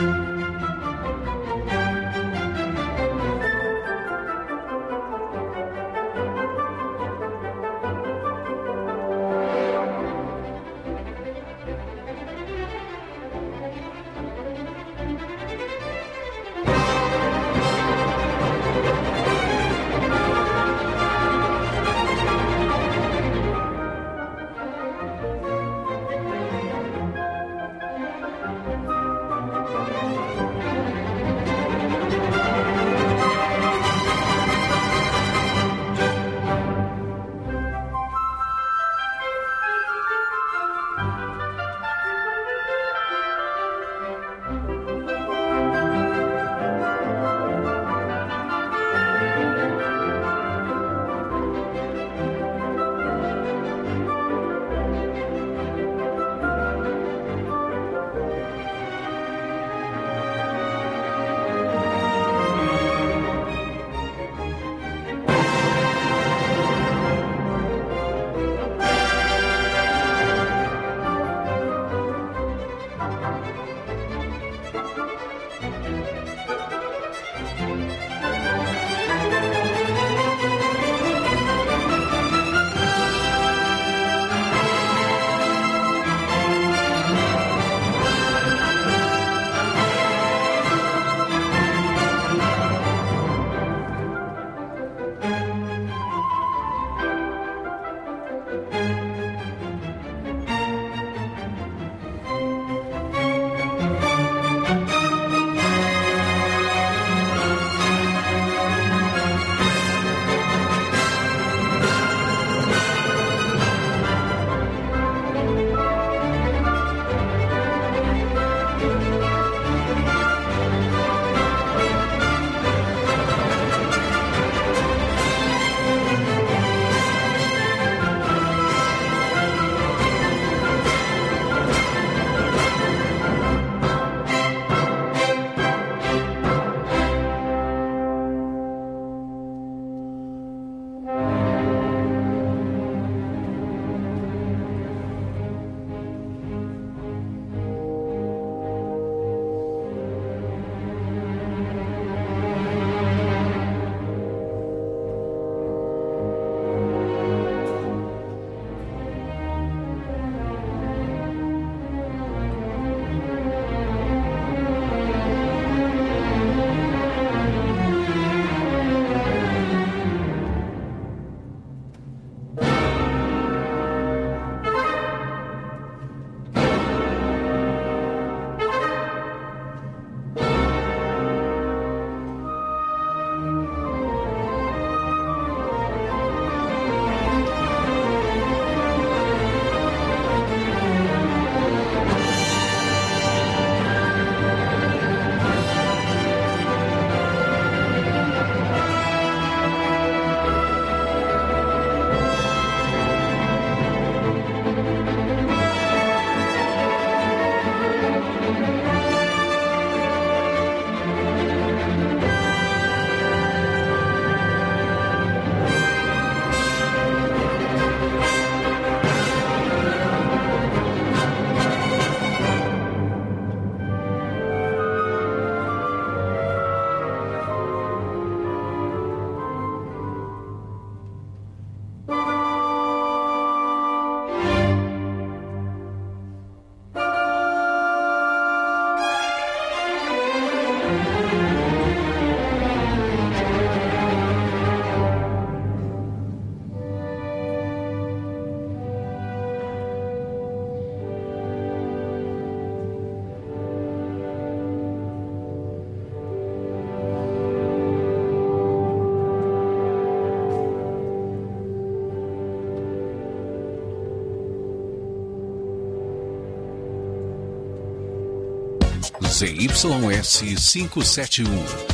ZYS 571,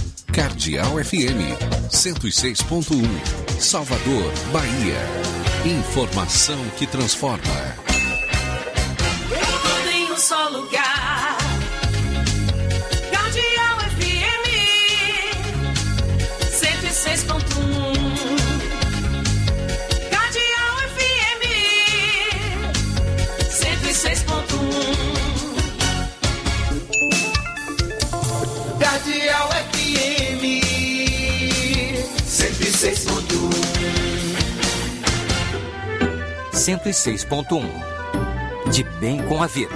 Cardeal FM 106.1, Salvador, Bahia. Informação que transforma. Tudo em um só lugar. Cardeal FM 106.1. Cardeal FM 106.1. Cardeal FM 106.1. 106.1. De bem com a vida.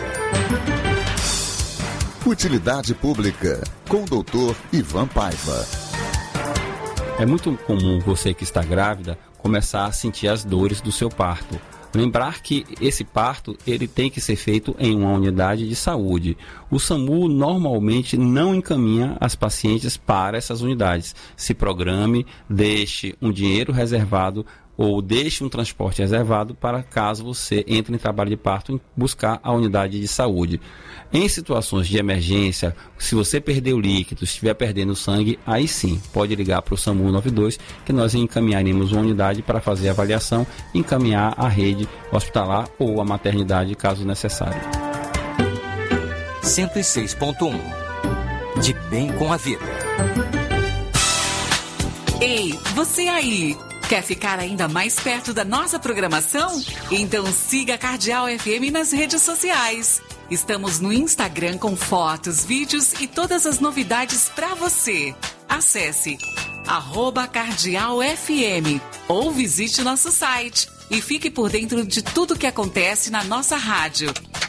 Utilidade Pública, com o Dr. Ivan Paiva. É muito comum você que está grávida começar a sentir as dores do seu parto. Lembrar que esse parto ele tem que ser feito em uma unidade de saúde. O SAMU normalmente não encaminha as pacientes para essas unidades. Se programe, deixe um dinheiro reservado ou deixe um transporte reservado para caso você entre em trabalho de parto e buscar a unidade de saúde. Em situações de emergência, se você perdeu líquido, estiver perdendo sangue, aí sim, pode ligar para o SAMU 92, que nós encaminharemos uma unidade para fazer a avaliação e encaminhar a rede hospitalar ou a maternidade, caso necessário. 106.1. De bem com a vida. Ei, você aí! Quer ficar ainda mais perto da nossa programação? Então siga a Cardeal FM nas redes sociais. Estamos no Instagram com fotos, vídeos e todas as novidades para você. Acesse @cardealfm ou visite nosso site e fique por dentro de tudo que acontece na nossa rádio.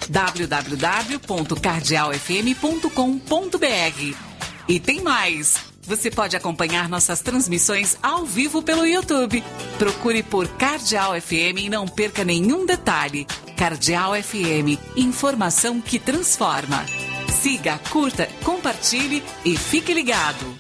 www.cardealfm.com.br. E tem mais! Você pode acompanhar nossas transmissões ao vivo pelo YouTube. Procure por Cardeal FM e não perca nenhum detalhe. Cardeal FM, informação que transforma. Siga, curta, compartilhe e fique ligado.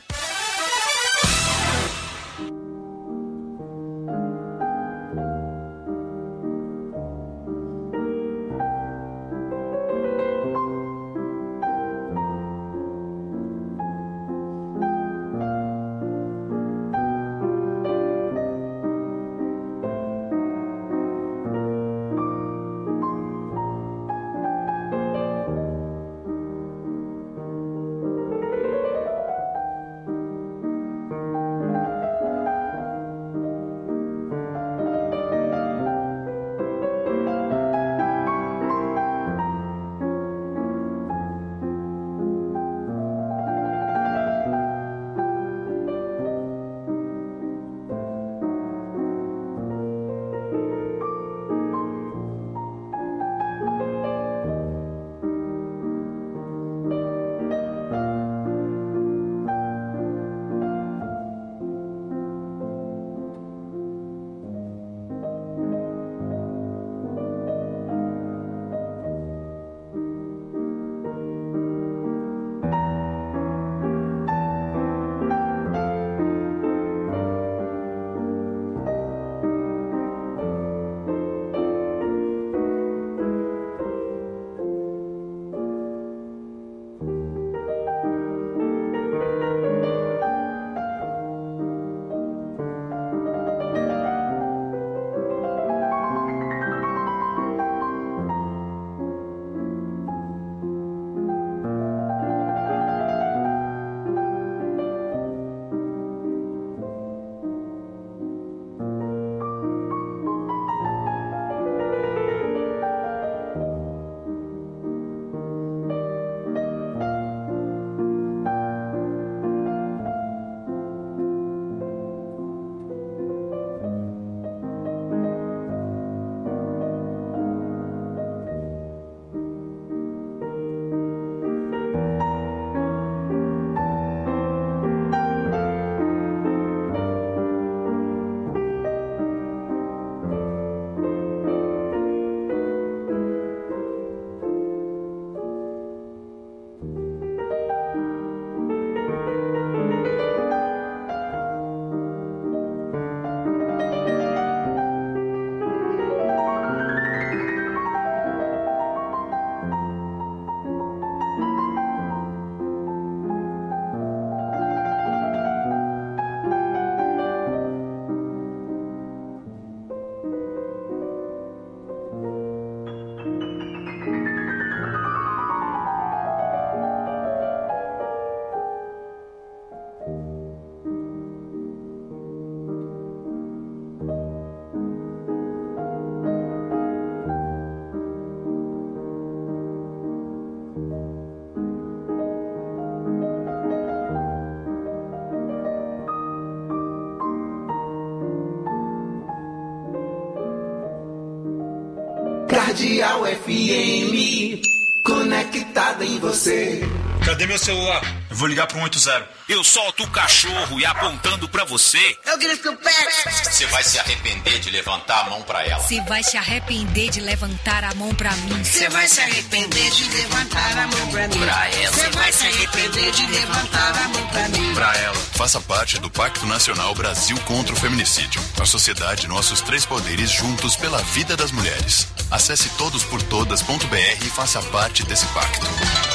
Cardeal FM, conectada em você. Cadê meu celular? Eu vou ligar pro 180. Eu solto o cachorro e apontando pra você. Eu grito que eu pego. Você vai se arrepender de levantar a mão pra ela. Você vai se arrepender de levantar a mão pra mim. Você vai se arrepender de levantar a mão pra mim. Pra ela. Você vai se arrepender de levantar a mão pra mim. Pra ela. Faça parte do Pacto Nacional Brasil contra o Feminicídio. A sociedade, nossos três poderes juntos pela vida das mulheres. Acesse todosportodas.br e faça parte desse pacto.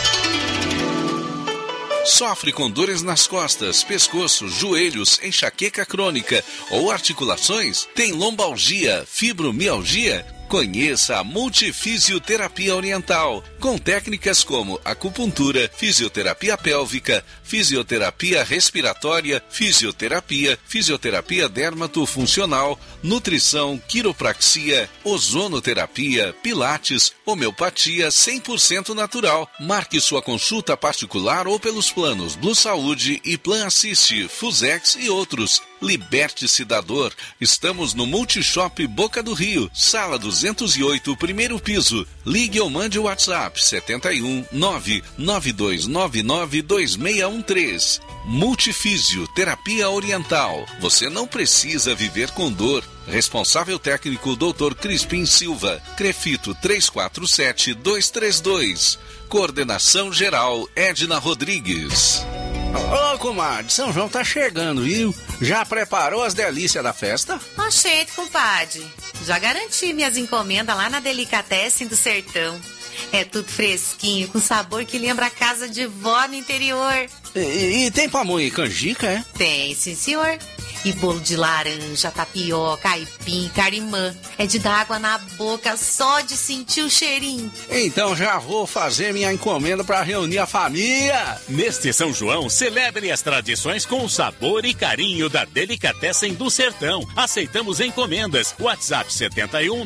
Sofre com dores nas costas, pescoço, joelhos, enxaqueca crônica ou articulações? Tem lombalgia, fibromialgia? Conheça a Multifisioterapia Oriental, com técnicas como acupuntura, fisioterapia pélvica, fisioterapia respiratória, fisioterapia dermatofuncional, nutrição, quiropraxia, ozonoterapia, pilates, homeopatia 100% natural. Marque sua consulta particular ou pelos planos Blue Saúde e Plan Assist, Fusex e outros. Liberte-se da dor. Estamos no Multishop Boca do Rio, sala 208, primeiro piso. Ligue ou mande o WhatsApp 71 99299 2613. Multifísio Terapia Oriental. Você não precisa viver com dor. Responsável técnico Dr. Crispim Silva. Crefito 347232. Coordenação geral Edna Rodrigues. Ô, comadre, São João tá chegando, viu? Já preparou as delícias da festa? Oxente, compadre. Já garanti minhas encomendas lá na Delicatessen do Sertão. É tudo fresquinho, com sabor que lembra a casa de vó no interior. E tem pamonha e canjica, é? Tem, sim, senhor. E bolo de laranja, tapioca, aipim, carimã. É de dar água na boca só de sentir o cheirinho. Então já vou fazer minha encomenda para reunir a família. Neste São João, celebre as tradições com o sabor e carinho da Delicatessen do Sertão. Aceitamos encomendas. WhatsApp 71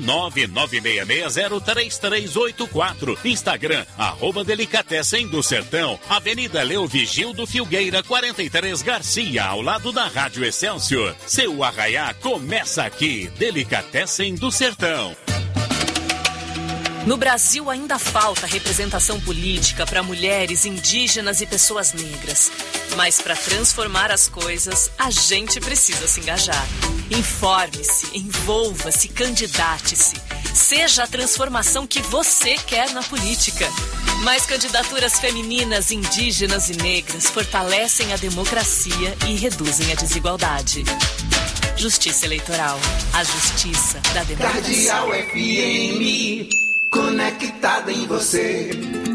996603384. Instagram, @Delicatessen do Sertão. Avenida Leo Vigildo Filgueira, 43 Garcia, ao lado da Rádio Excelsior. Seu arraiá começa aqui. Delicatessen do Sertão. No Brasil ainda falta representação política para mulheres, indígenas e pessoas negras. Mas para transformar as coisas, a gente precisa se engajar. Informe-se, envolva-se, candidate-se. Seja a transformação que você quer na política. Mais candidaturas femininas, indígenas e negras fortalecem a democracia e reduzem a desigualdade. Justiça Eleitoral. A justiça da democracia. Cardeal FM, conectada em você.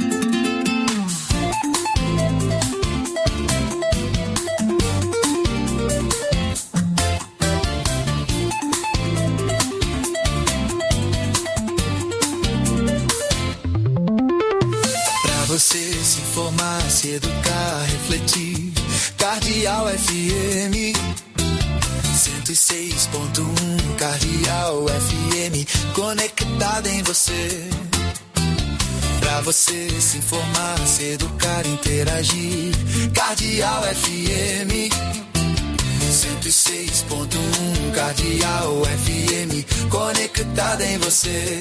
Você se informar, se educar, refletir. Cardeal FM 106.1. Cardeal FM, conectada em você. Pra você se informar, se educar, interagir. Cardeal FM 106.1. Cardeal FM, conectada em você.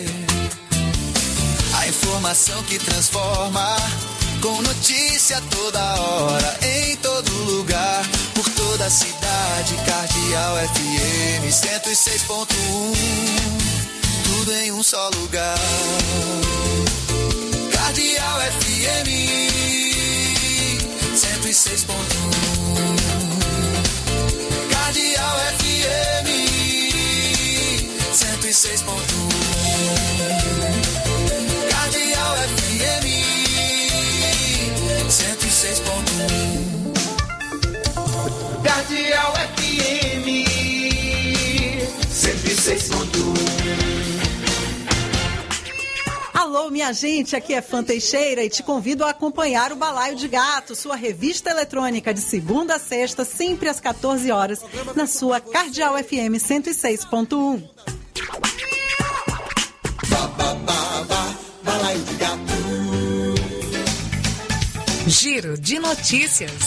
A informação que transforma, com notícia toda hora, em todo lugar, por toda a cidade. Cardeal FM 106.1, tudo em um só lugar. Cardeal FM 106.1. Cardeal FM 106.1. Cardeal FM 106.1. Cardeal FM 106.1. Alô, minha gente, aqui é Fã Teixeira e te convido a acompanhar o Balaio de Gato, sua revista eletrônica de segunda a sexta, sempre às 14 horas, na sua Cardeal FM 106.1. Balaio de Gato. Giro de notícias.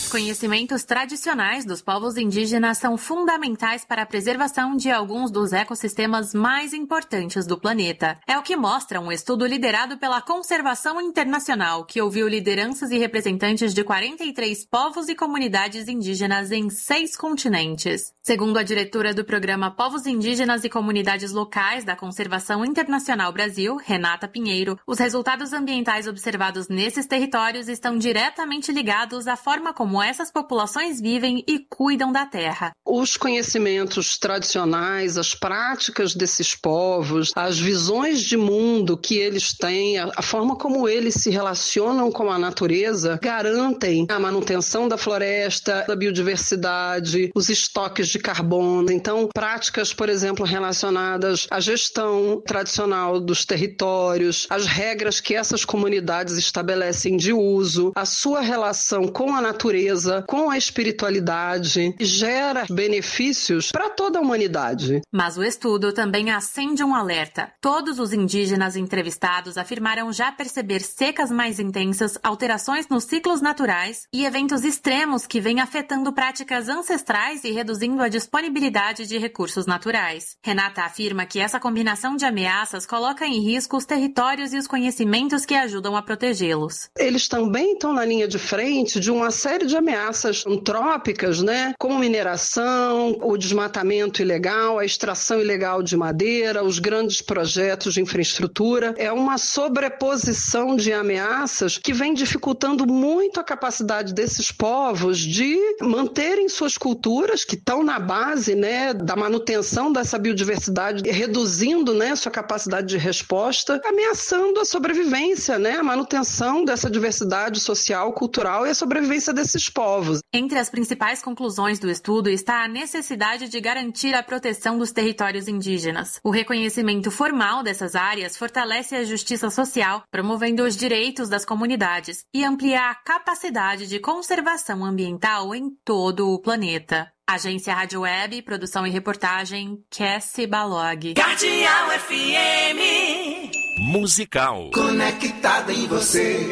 conhecimentos tradicionais dos povos indígenas são fundamentais para a preservação de alguns dos ecossistemas mais importantes do planeta. É o que mostra um estudo liderado pela Conservação Internacional, que ouviu lideranças e representantes de 43 povos e comunidades indígenas em 6 continentes. Segundo a diretora do programa Povos Indígenas e Comunidades Locais da Conservação Internacional Brasil, Renata Pinheiro, os resultados ambientais observados nesses territórios estão diretamente ligados à forma como essas populações vivem e cuidam da terra. Os conhecimentos tradicionais, as práticas desses povos, as visões de mundo que eles têm, a forma como eles se relacionam com a natureza, garantem a manutenção da floresta, da biodiversidade, os estoques de carbono. Então, práticas, por exemplo, relacionadas à gestão tradicional dos territórios, as regras que essas comunidades estabelecem de uso, a sua relação com a natureza, com a espiritualidade, gera benefícios para toda a humanidade. Mas o estudo também acende um alerta. Todos os indígenas entrevistados afirmaram já perceber secas mais intensas, alterações nos ciclos naturais e eventos extremos que vêm afetando práticas ancestrais e reduzindo a disponibilidade de recursos naturais. Renata afirma que essa combinação de ameaças coloca em risco os territórios e os conhecimentos que ajudam a protegê-los. Eles também estão na linha de frente de uma série de ameaças antrópicas, como mineração, o desmatamento ilegal, a extração ilegal de madeira, os grandes projetos de infraestrutura. É uma sobreposição de ameaças que vem dificultando muito a capacidade desses povos de manterem suas culturas, que estão na base da manutenção dessa biodiversidade, reduzindo sua capacidade de resposta, ameaçando a sobrevivência, a manutenção dessa diversidade social, cultural e a sobrevivência desses povos. Entre as principais conclusões do estudo está a necessidade de garantir a proteção dos territórios indígenas. O reconhecimento formal dessas áreas fortalece a justiça social, promovendo os direitos das comunidades e amplia a capacidade de conservação ambiental em todo o planeta. Agência Rádio Web, produção e reportagem, Cassie Balog. Cardeal FM. Musical. Conectada em você.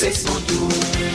106.1.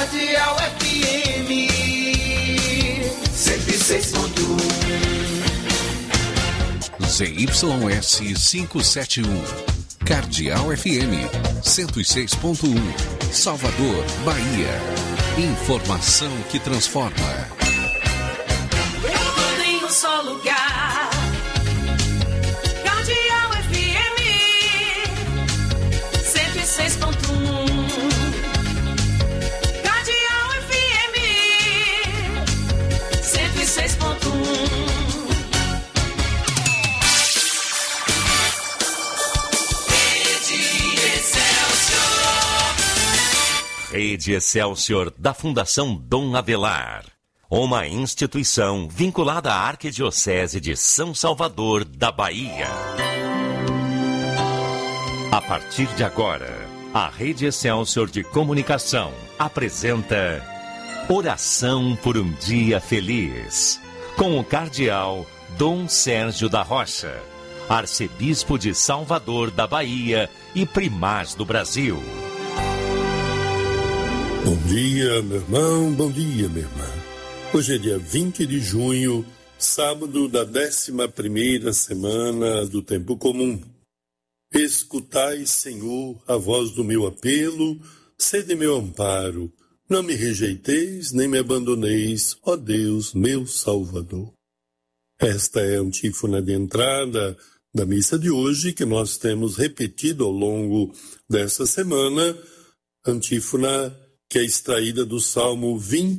Cardeal FM 106.1. ZYS 571, Cardeal FM 106.1, Salvador, Bahia. Informação que transforma. Tudo em um só lugar. Cardeal FM 106.1. Cardeal FM 106.1. Rede Excelsior da Fundação Dom Avelar. Uma instituição vinculada à Arquidiocese de São Salvador da Bahia. A partir de agora, a Rede Excelsior de Comunicação apresenta Oração por um Dia Feliz, com o Cardeal Dom Sérgio da Rocha, Arcebispo de Salvador da Bahia e Primaz do Brasil. Bom dia, meu irmão, bom dia, minha irmã. Hoje é dia 20 de junho, sábado da 11ª semana do Tempo Comum. Escutai, Senhor, a voz do meu apelo, sede meu amparo. Não me rejeiteis, nem me abandoneis, ó Deus, meu Salvador. Esta é a antífona de entrada da missa de hoje, que nós temos repetido ao longo dessa semana, antífona que é extraída do Salmo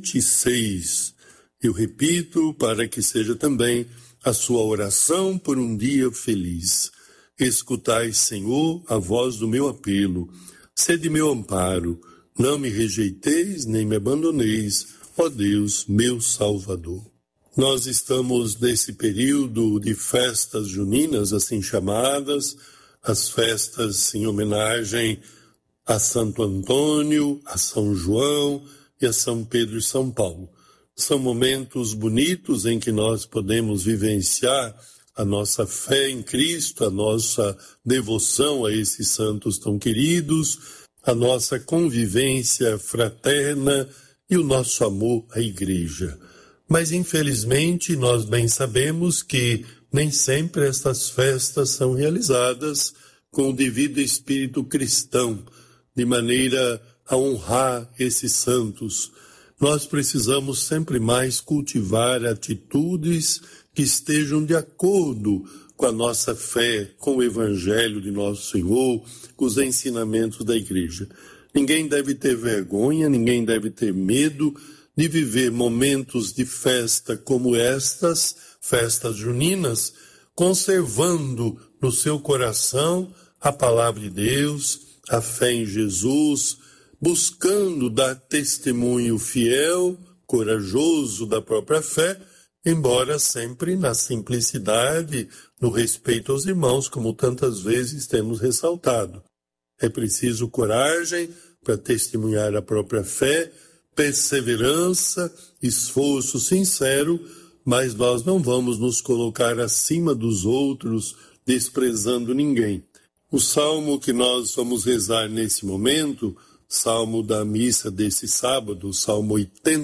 26. Eu repito para que seja também a sua oração por um dia feliz. Escutai, Senhor, a voz do meu apelo. Sede meu amparo. Não me rejeiteis, nem me abandoneis, ó Deus, meu Salvador. Nós estamos nesse período de festas juninas, assim chamadas, as festas em homenagem a Santo Antônio, a São João e a São Pedro e São Paulo. São momentos bonitos em que nós podemos vivenciar a nossa fé em Cristo, a nossa devoção a esses santos tão queridos, a nossa convivência fraterna e o nosso amor à Igreja. Mas, infelizmente, nós bem sabemos que nem sempre estas festas são realizadas com o devido espírito cristão, de maneira a honrar esses santos. Nós precisamos sempre mais cultivar atitudes que estejam de acordo com a nossa fé, com o Evangelho de Nosso Senhor, com os ensinamentos da Igreja. Ninguém deve ter vergonha, ninguém deve ter medo de viver momentos de festa como estas, festas juninas, conservando no seu coração a palavra de Deus, a fé em Jesus, buscando dar testemunho fiel, corajoso da própria fé, embora sempre na simplicidade, no respeito aos irmãos, como tantas vezes temos ressaltado. É preciso coragem para testemunhar a própria fé, perseverança, esforço sincero, mas nós não vamos nos colocar acima dos outros, desprezando ninguém. O salmo que nós vamos rezar nesse momento, salmo da missa desse sábado, o salmo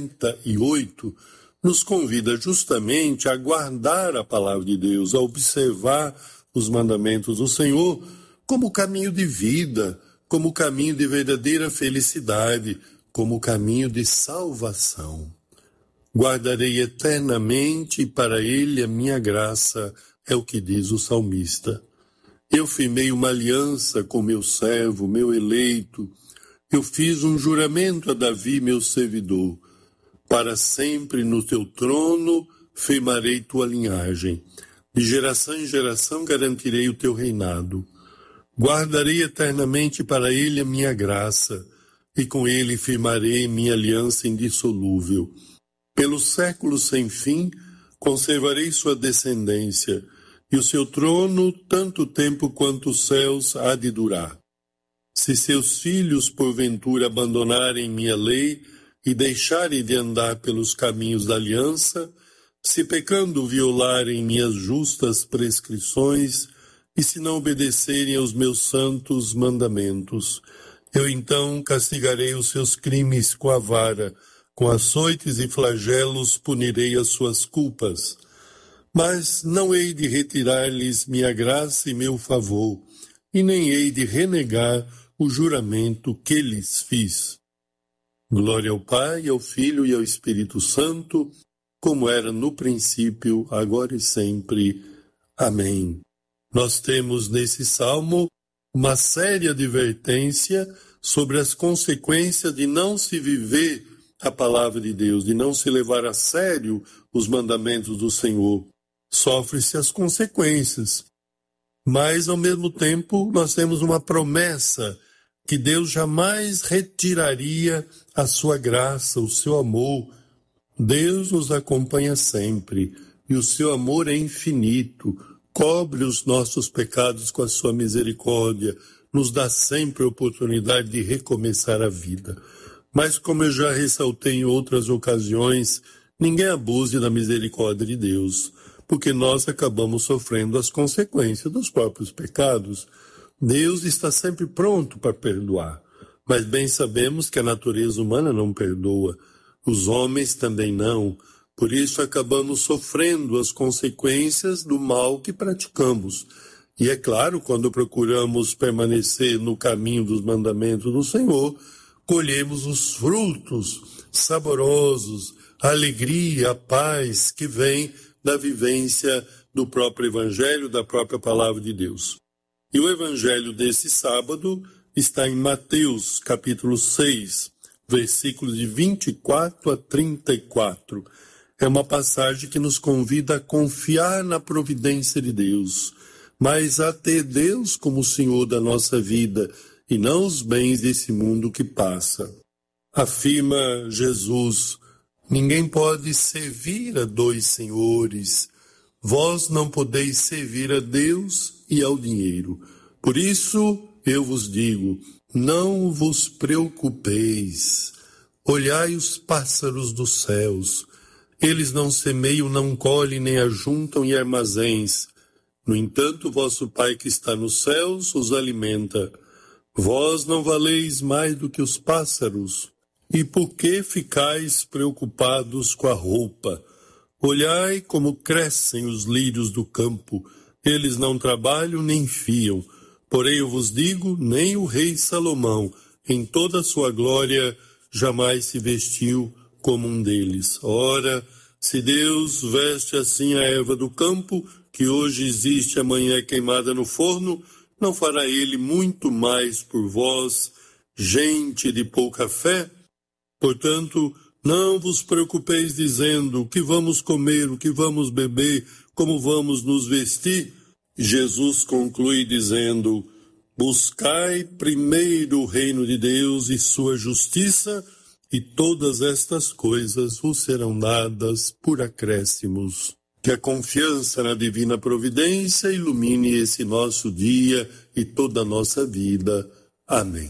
88, nos convida justamente a guardar a palavra de Deus, a observar os mandamentos do Senhor como caminho de vida, como caminho de verdadeira felicidade, como caminho de salvação. Guardarei eternamente para ele a minha graça, é o que diz o salmista. Eu firmei uma aliança com meu servo, meu eleito. Eu fiz um juramento a Davi, meu servidor. Para sempre no teu trono firmarei tua linhagem. De geração em geração garantirei o teu reinado. Guardarei eternamente para ele a minha graça, e com ele firmarei minha aliança indissolúvel. Pelos séculos sem fim, conservarei sua descendência, e o seu trono tanto tempo quanto os céus há de durar. Se seus filhos porventura abandonarem minha lei e deixarem de andar pelos caminhos da aliança, se pecando violarem minhas justas prescrições e se não obedecerem aos meus santos mandamentos, Eu então castigarei os seus crimes com a vara, com açoites e flagelos punirei as suas culpas. Mas não hei de retirar-lhes minha graça e meu favor, e nem hei de renegar o juramento que lhes fiz. Glória ao Pai, ao Filho e ao Espírito Santo, como era no princípio, agora e sempre. Amém. Nós temos nesse salmo uma séria advertência sobre as consequências de não se viver a palavra de Deus, de não se levar a sério os mandamentos do Senhor. Sofre-se as consequências. Mas, ao mesmo tempo, nós temos uma promessa que Deus jamais retiraria a sua graça, o seu amor. Deus nos acompanha sempre e o seu amor é infinito, cobre os nossos pecados com a sua misericórdia, nos dá sempre a oportunidade de recomeçar a vida. Mas, como eu já ressaltei em outras ocasiões, ninguém abuse da misericórdia de Deus, porque nós acabamos sofrendo as consequências dos próprios pecados. Deus está sempre pronto para perdoar, mas bem sabemos que a natureza humana não perdoa, os homens também não, por isso acabamos sofrendo as consequências do mal que praticamos. E é claro, quando procuramos permanecer no caminho dos mandamentos do Senhor, colhemos os frutos saborosos, a alegria, a paz que vem da vivência do próprio Evangelho, da própria Palavra de Deus. E o Evangelho desse sábado está em Mateus, capítulo 6, versículos de 24 a 34. É uma passagem que nos convida a confiar na providência de Deus, mas a ter Deus como Senhor da nossa vida e não os bens desse mundo que passa. Afirma Jesus: ninguém pode servir a dois senhores. Vós não podeis servir a Deus e ao dinheiro. Por isso eu vos digo, não vos preocupeis. Olhai os pássaros dos céus. Eles não semeiam, não colhem, nem ajuntam em armazéns. No entanto, vosso Pai que está nos céus os alimenta. Vós não valeis mais do que os pássaros. E por que ficais preocupados com a roupa? Olhai como crescem os lírios do campo. Eles não trabalham nem fiam. Porém eu vos digo, nem o rei Salomão, em toda a sua glória, jamais se vestiu como um deles. Ora, se Deus veste assim a erva do campo, que hoje existe, amanhã é queimada no forno, não fará ele muito mais por vós, gente de pouca fé? Portanto, não vos preocupeis dizendo o que vamos comer, o que vamos beber, como vamos nos vestir. Jesus conclui dizendo: buscai primeiro o reino de Deus e sua justiça, e todas estas coisas vos serão dadas por acréscimos. Que a confiança na divina providência ilumine esse nosso dia e toda a nossa vida. Amém.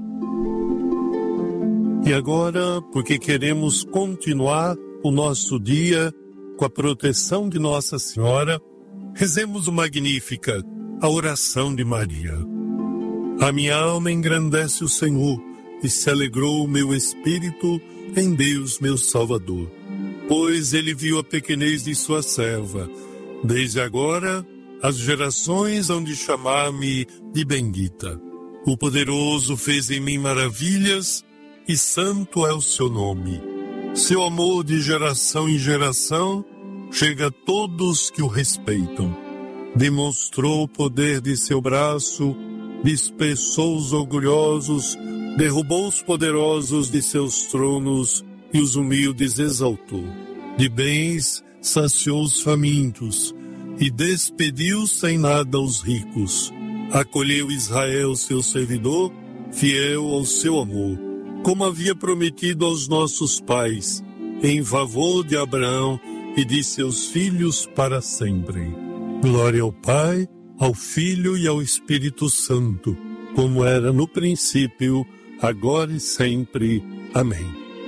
E agora, porque queremos continuar o nosso dia com a proteção de Nossa Senhora, rezemos o Magnífica, a oração de Maria. A minha alma engrandece o Senhor, e se alegrou o meu espírito em Deus, meu Salvador. Pois ele viu a pequenez de sua serva. Desde agora, as gerações hão de chamar-me de bendita. O Poderoso fez em mim maravilhas, e santo é o seu nome. Seu amor de geração em geração chega a todos que o respeitam. Demonstrou o poder de seu braço, dispersou os orgulhosos, derrubou os poderosos de seus tronos e os humildes exaltou. De bens saciou os famintos e despediu sem nada os ricos. Acolheu Israel, seu servidor, fiel ao seu amor, como havia prometido aos nossos pais, em favor de Abraão e de seus filhos para sempre. Glória ao Pai, ao Filho e ao Espírito Santo, como era no princípio, agora e sempre. Amém.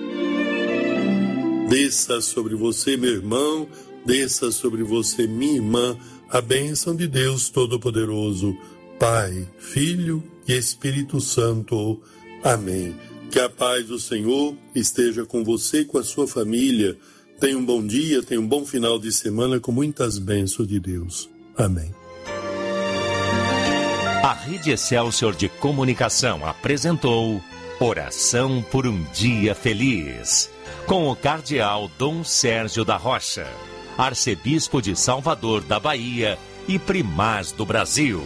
Desça sobre você, meu irmão, desça sobre você, minha irmã, a bênção de Deus Todo-Poderoso, Pai, Filho e Espírito Santo. Amém. Que a paz do Senhor esteja com você e com a sua família. Tenha um bom dia, tenha um bom final de semana com muitas bênçãos de Deus. Amém. A Rede Excelsior de Comunicação apresentou Oração por um Dia Feliz, com o cardeal Dom Sérgio da Rocha, arcebispo de Salvador da Bahia e primaz do Brasil.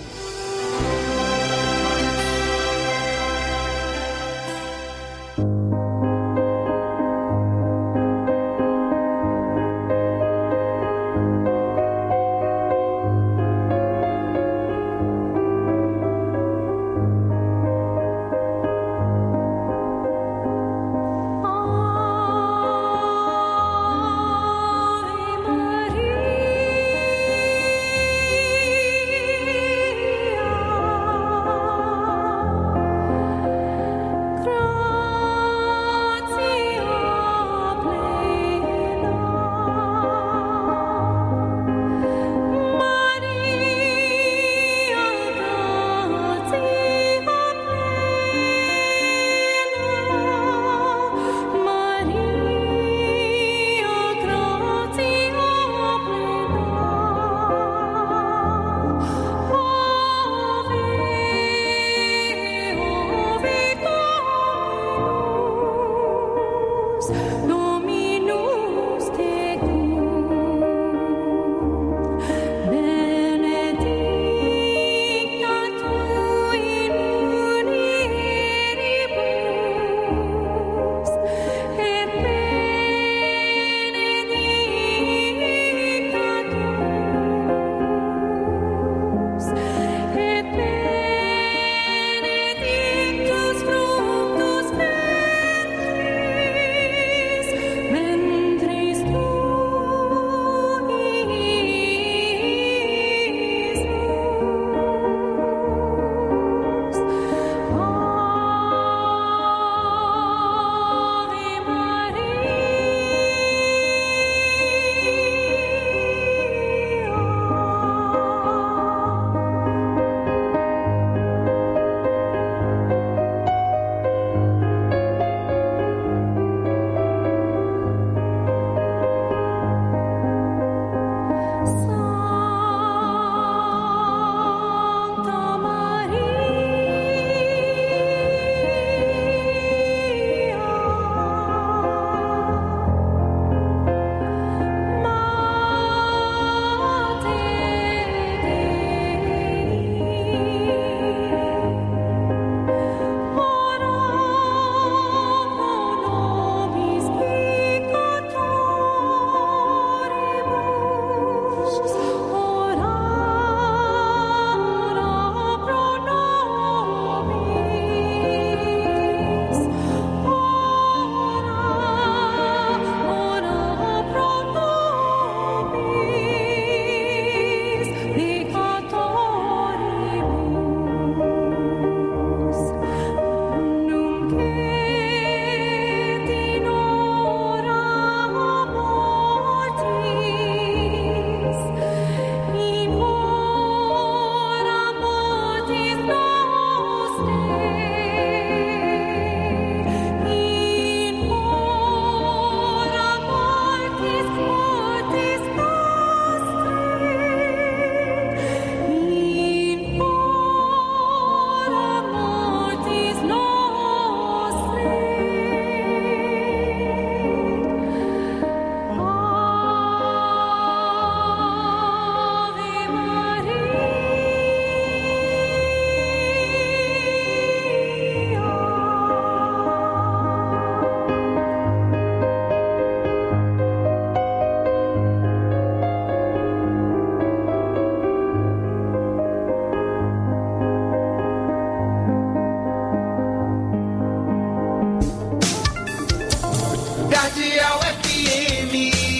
Cardeal FM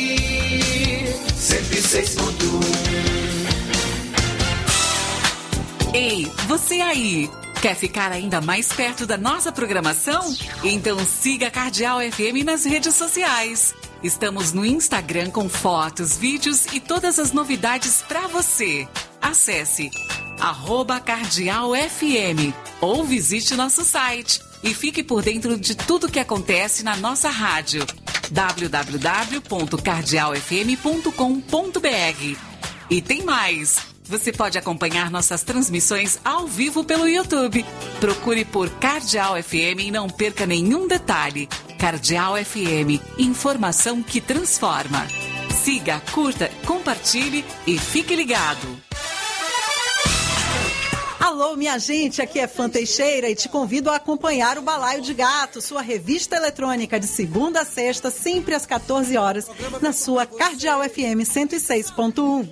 106.1. Ei, você aí! Quer ficar ainda mais perto da nossa programação? Então siga a Cardeal FM nas redes sociais. Estamos no Instagram com fotos, vídeos e todas as novidades para você. Acesse @cardealfm ou visite nosso site e fique por dentro de tudo que acontece na nossa rádio. www.cardealfm.com.br. E tem mais! Você pode acompanhar nossas transmissões ao vivo pelo YouTube. Procure por Cardeal FM e não perca nenhum detalhe. Cardeal FM, informação que transforma. Siga, curta, compartilhe e fique ligado. Alô, minha gente, aqui é Fã Teixeira e te convido a acompanhar o Balaio de Gato, sua revista eletrônica de segunda a sexta, sempre às 14 horas, na sua Cardeal FM 106.1.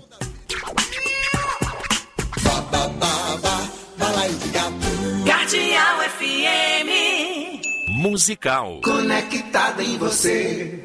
Balaio de Gato. Cardeal FM. Musical. Conectada em você.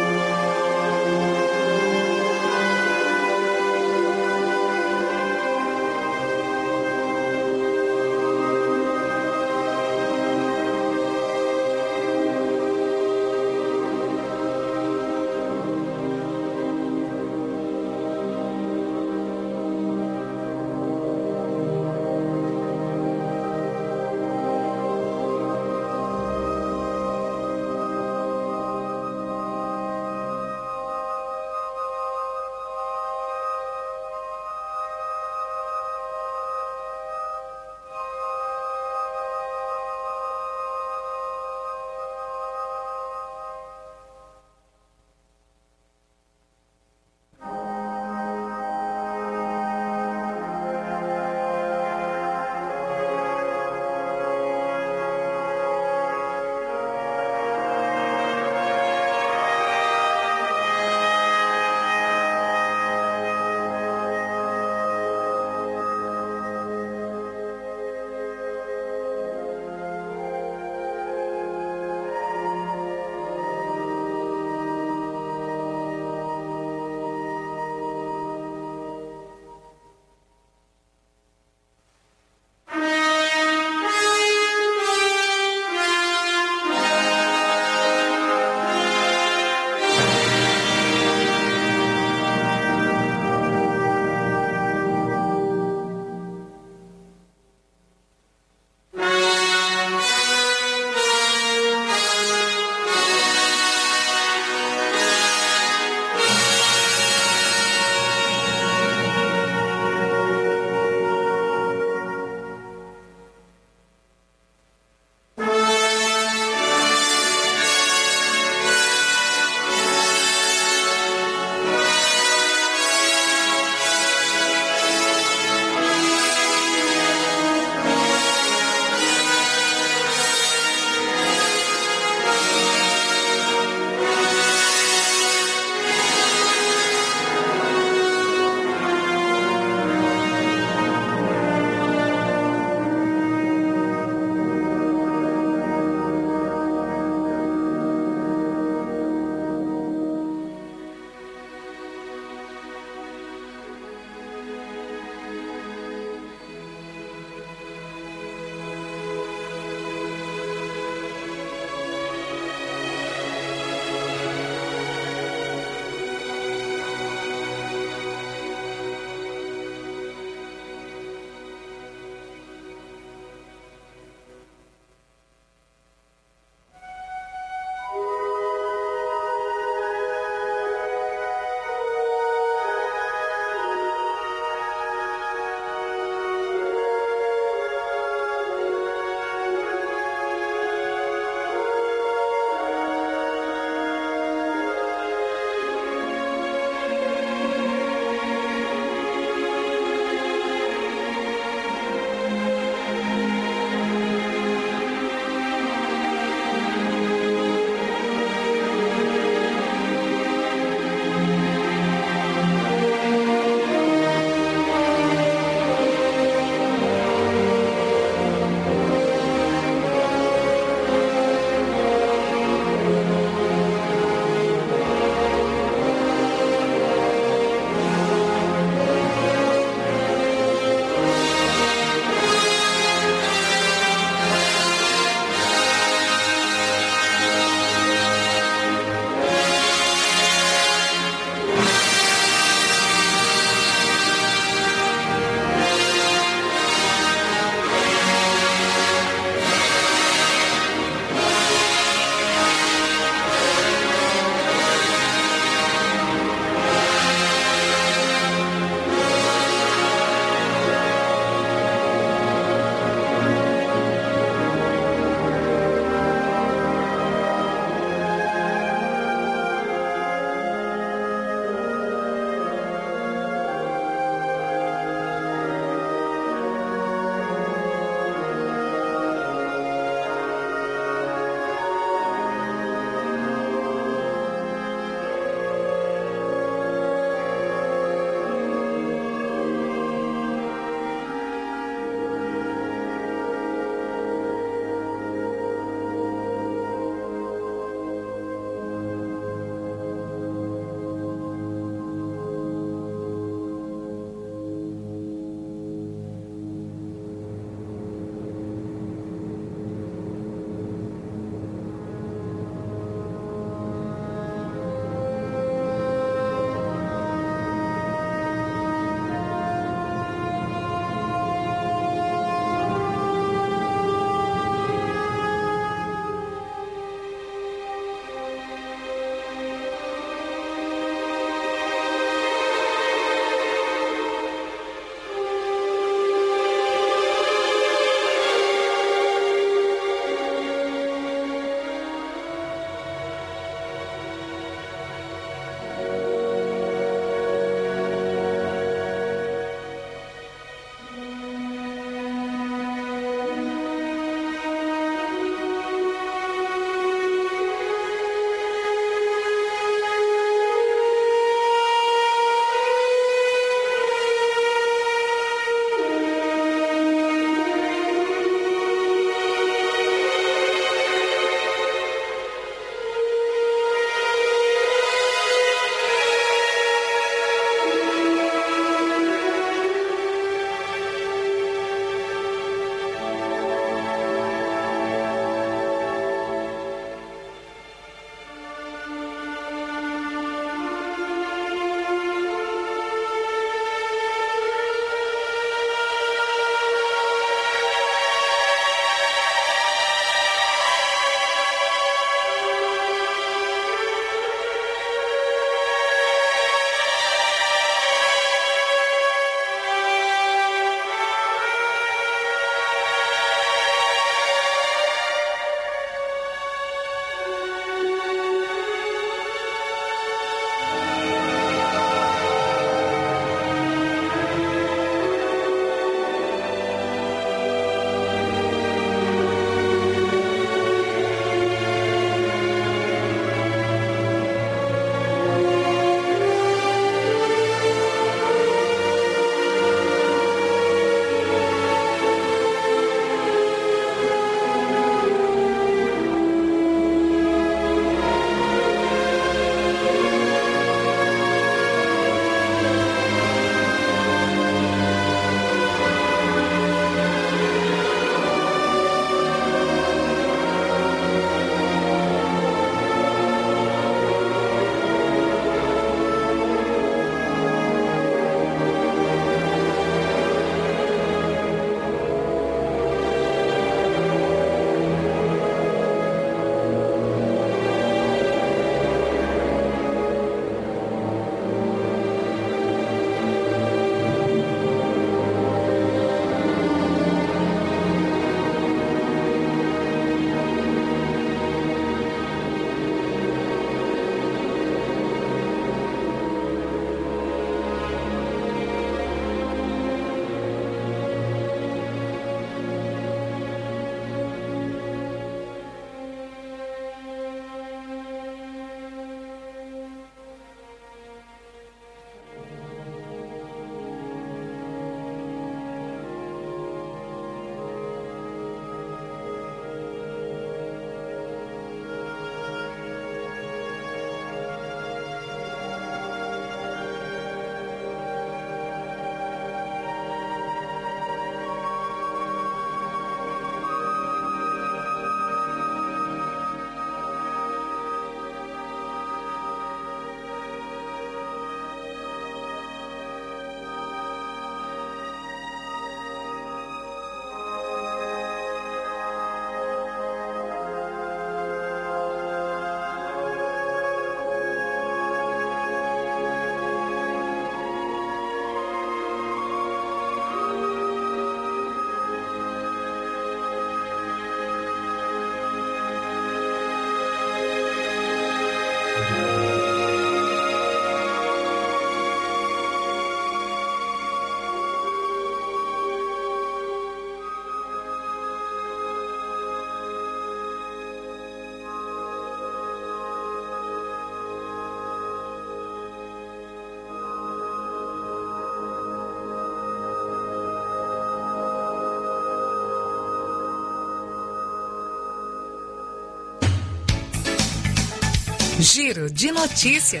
Giro de notícias.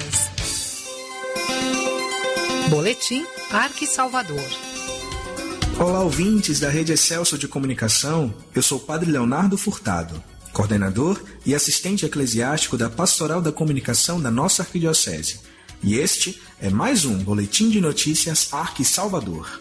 Boletim Arque Salvador. Olá, ouvintes da Rede Excelsior de Comunicação. Eu sou o Padre Leonardo Furtado, coordenador e assistente eclesiástico da Pastoral da Comunicação da nossa arquidiocese. E este é mais um Boletim de Notícias Arque Salvador.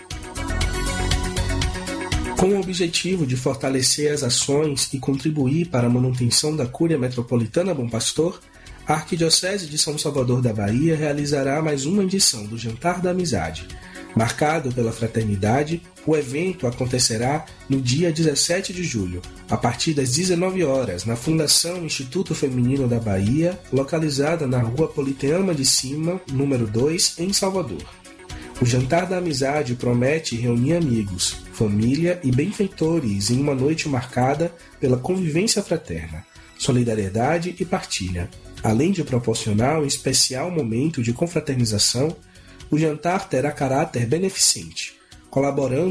Com o objetivo de fortalecer as ações e contribuir para a manutenção da Cúria Metropolitana Bom Pastor, a Arquidiocese de São Salvador da Bahia realizará mais uma edição do Jantar da Amizade. Marcado pela fraternidade, o evento acontecerá no dia 17 de julho, a partir das 19 horas, na Fundação Instituto Feminino da Bahia, localizada na Rua Politeama de Cima, número 2, em Salvador. O Jantar da Amizade promete reunir amigos, família e benfeitores em uma noite marcada pela convivência fraterna, solidariedade e partilha. Além de proporcionar um especial momento de confraternização, o jantar terá caráter beneficente, colaborando